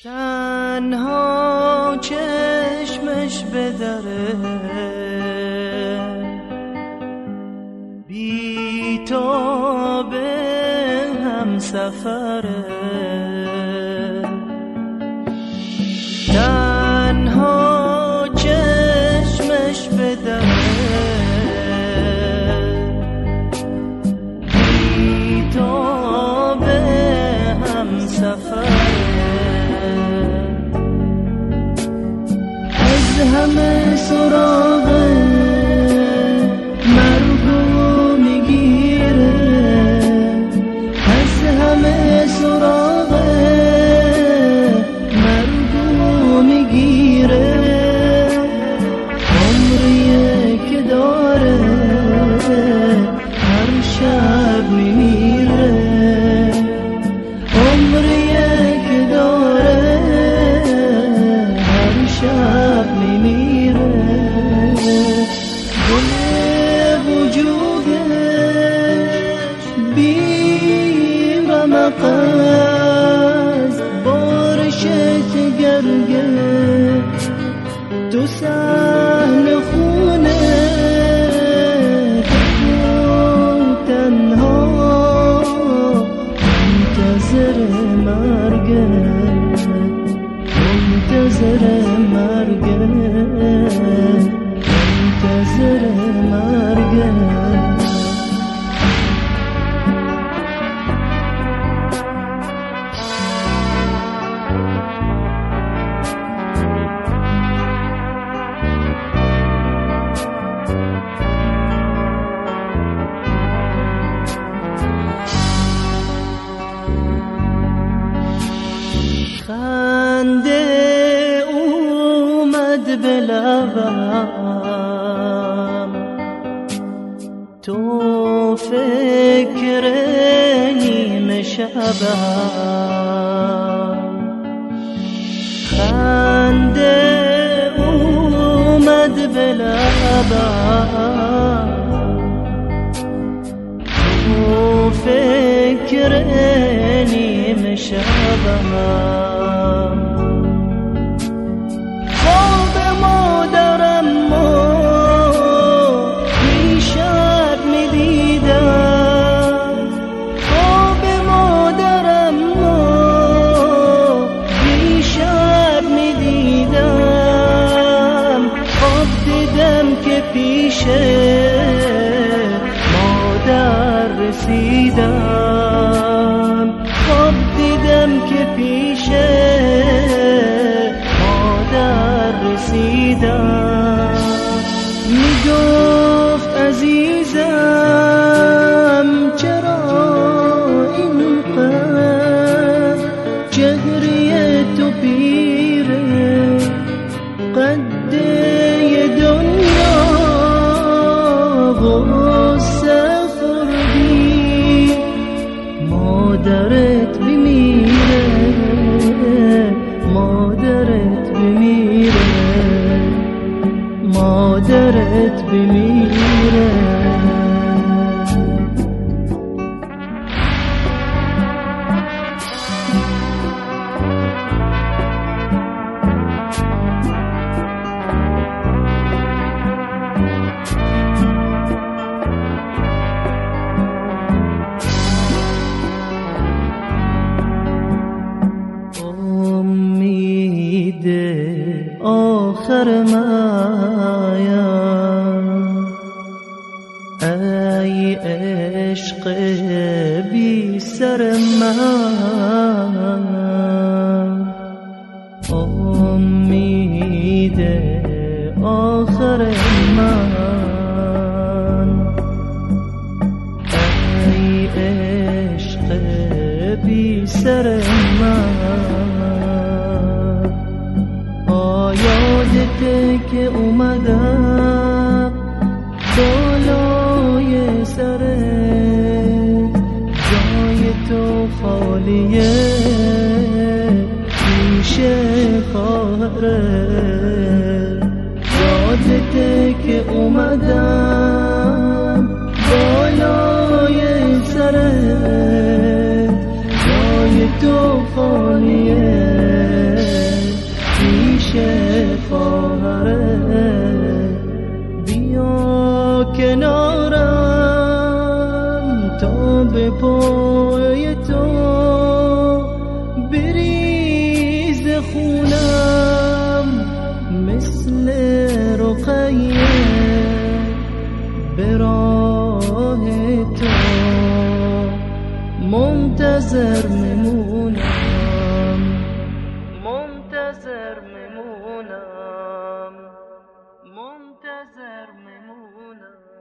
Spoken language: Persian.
تنها چشمش به دره بی تو به هم سفره تنها چشمش به دره بی تو به هم سفره همه سراغ مرگو میگیره از همه سراغ مرگو میگیره عمریه که داره هر شب میمیره عمریه که داره هر شب مقص بارشت گرگه تو سهل خونه تو تنها منتظر مرگه منتظر مرگه منتظر مرگه خنده اومد به لبم تو فکر نیمه شبم خنده اومد به لبم تو فکر نیمه شبم خواب مادرم دیشب میدیدم خواب مادرم دیشب میدیدم خواب دیدم که پیش مادر رسیدم خواب دیدم که پیش مادر رسیدم میگفت عزیزم چرا اینقدر چهره تو پیره قد دنیا غصه خوردی مادرت بمیره مادرت بمیره مادرت بمیره آخر مایم ای عشق بی سر من امید آخر من ای عشق بی سر من یادته که اومدم بالای سرت جای تو خالیه پیش خواهرت یادته که اومدم بالای سرت جای تو خالیه به راه تو منتظر میمونم.